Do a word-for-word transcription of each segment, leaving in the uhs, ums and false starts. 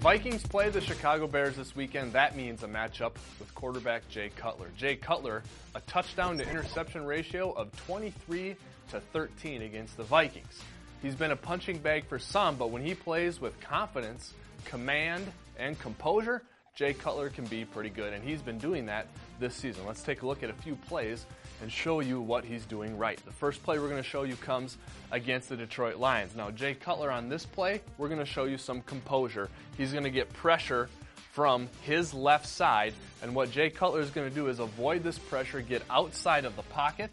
Vikings play the Chicago Bears this weekend. That means a matchup with quarterback Jay Cutler. Jay Cutler, a touchdown to interception ratio of twenty-three to thirteen against the Vikings. He's been a punching bag for some, but when he plays with confidence, command, and composure, Jay Cutler can be pretty good, and he's been doing that this season. Let's take a look at a few plays and show you what he's doing right. The first play we're going to show you comes against the Detroit Lions. Now, Jay Cutler on this play, we're going to show you some composure. He's going to get pressure from his left side, and what Jay Cutler is going to do is avoid this pressure, get outside of the pocket,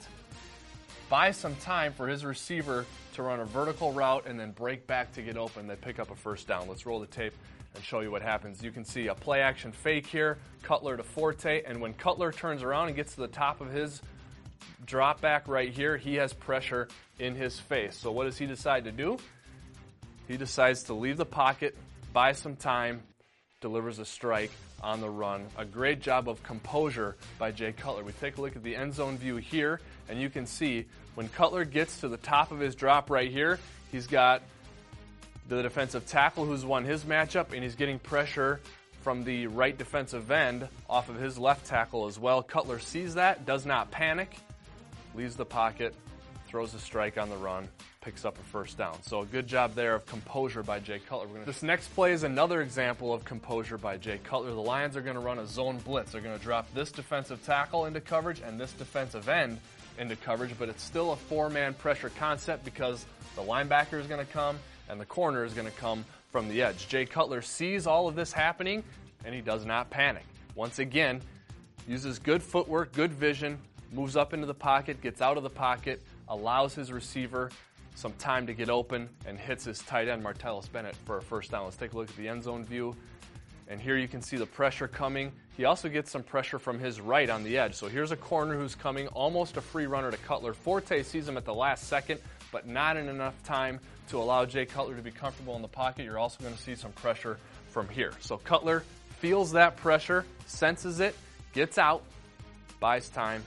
buy some time for his receiver to run a vertical route, and then break back to get open. They pick up a first down. Let's roll the tape and show you what happens. You can see a play action fake here, Cutler to Forte, and when Cutler turns around and gets to the top of his drop back right here, he has pressure in his face. So what does he decide to do? He decides to leave the pocket, buy some time, delivers a strike on the run. A great job of composure by Jay Cutler. We take a look at the end zone view here, and you can see when Cutler gets to the top of his drop right here, he's got the defensive tackle who's won his matchup, and he's getting pressure from the right defensive end off of his left tackle as well. Cutler sees that, does not panic, leaves the pocket, throws a strike on the run, picks up a first down. So a good job there of composure by Jay Cutler. We're gonna... This next play is another example of composure by Jay Cutler. The Lions are going to run a zone blitz. They're going to drop this defensive tackle into coverage and this defensive end into coverage, but it's still a four-man pressure concept because the linebacker is going to come and the corner is going to come from the edge. Jay Cutler sees all of this happening, and he does not panic. Once again, uses good footwork, good vision, moves up into the pocket, gets out of the pocket, allows his receiver some time to get open, and hits his tight end, Martellus Bennett, for a first down. Let's take a look at the end zone view. And here you can see the pressure coming. He also gets some pressure from his right on the edge. So here's a corner who's coming, almost a free runner to Cutler. Forte sees him at the last second, but not in enough time to allow Jay Cutler to be comfortable in the pocket. You're also going to see some pressure from here. So Cutler feels that pressure, senses it, gets out, buys time,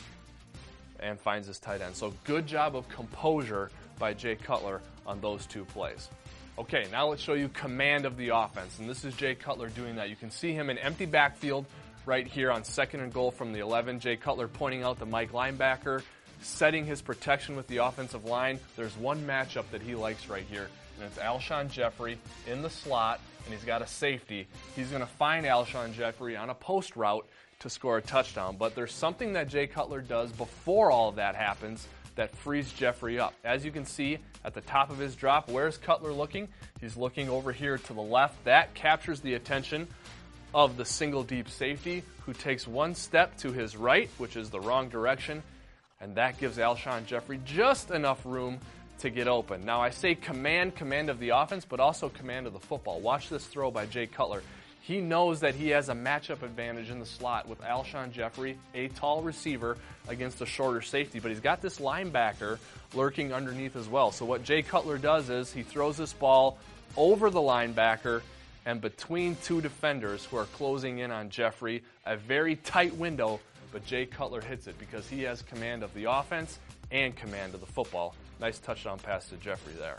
and finds his tight end. So good job of composure by Jay Cutler on those two plays. Okay, now let's show you command of the offense, and this is Jay Cutler doing that. You can see him in empty backfield right here on second and goal from the eleven. Jay Cutler pointing out the Mike linebacker, setting his protection with the offensive line. There's one matchup that he likes right here, and it's Alshon Jeffrey in the slot, and he's got a safety. He's going to find Alshon Jeffrey on a post route to score a touchdown. But there's something that Jay Cutler does before all of that happens that frees Jeffrey up. As you can see at the top of his drop, where's Cutler looking? He's looking over here to the left. That captures the attention of the single deep safety, who takes one step to his right, which is the wrong direction, and that gives Alshon Jeffrey just enough room to get open. Now I say command, command of the offense, but also command of the football. Watch this throw by Jay Cutler. He knows that he has a matchup advantage in the slot with Alshon Jeffrey, a tall receiver, against a shorter safety, but he's got this linebacker lurking underneath as well. So what Jay Cutler does is he throws this ball over the linebacker and between two defenders who are closing in on Jeffrey, a very tight window, but Jay Cutler hits it because he has command of the offense and command of the football. Nice touchdown pass to Jeffrey there.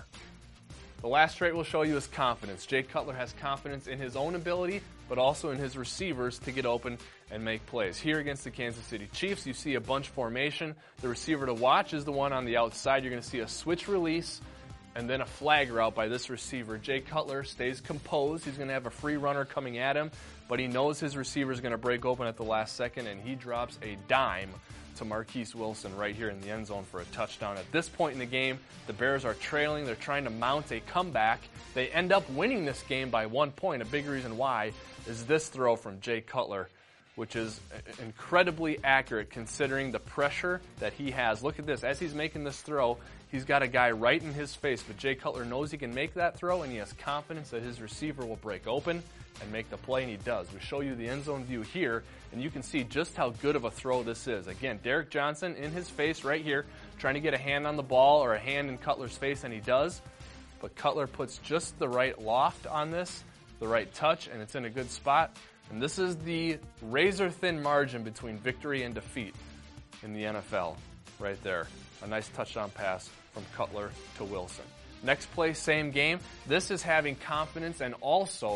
The last trait we'll show you is confidence. Jay Cutler has confidence in his own ability, but also in his receivers to get open and make plays. Here against the Kansas City Chiefs, you see a bunch formation. The receiver to watch is the one on the outside. You're going to see a switch release and then a flag route by this receiver. Jay Cutler stays composed. He's going to have a free runner coming at him, but he knows his receiver is going to break open at the last second, and he drops a dime to Marquise Wilson right here in the end zone for a touchdown. At this point in the game, the Bears are trailing. They're trying to mount a comeback. They end up winning this game by one point. A big reason why is this throw from Jay Cutler, which is incredibly accurate considering the pressure that he has. Look at this. As he's making this throw, he's got a guy right in his face, but Jay Cutler knows he can make that throw, and he has confidence that his receiver will break open and make the play, and he does. We show you the end zone view here, and you can see just how good of a throw this is. Again, Derek Johnson in his face right here, trying to get a hand on the ball or a hand in Cutler's face, and he does. But Cutler puts just the right loft on this, the right touch, and it's in a good spot. And this is the razor-thin margin between victory and defeat in the N F L right there. A nice touchdown pass from Cutler to Wilson. Next play, same game. This is having confidence and also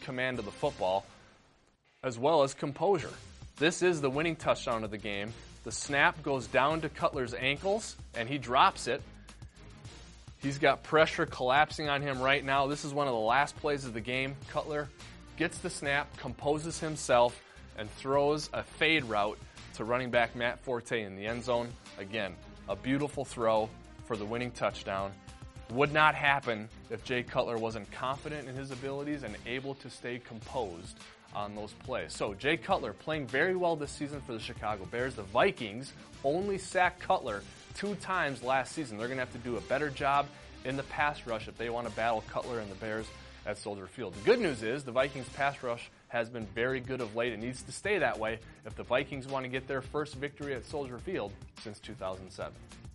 command of the football, as well as composure. This is the winning touchdown of the game. The snap goes down to Cutler's ankles, and he drops it. He's got pressure collapsing on him right now. This is one of the last plays of the game. Cutler gets the snap, composes himself, and throws a fade route to running back Matt Forte in the end zone. Again, a beautiful throw for the winning touchdown. Would not happen if Jay Cutler wasn't confident in his abilities and able to stay composed on those plays. So Jay Cutler playing very well this season for the Chicago Bears. The Vikings only sacked Cutler two times last season. They're going to have to do a better job in the pass rush if they want to battle Cutler and the Bears at Soldier Field. The good news is the Vikings pass rush has been very good of late. It needs to stay that way if the Vikings want to get their first victory at Soldier Field since two thousand seven.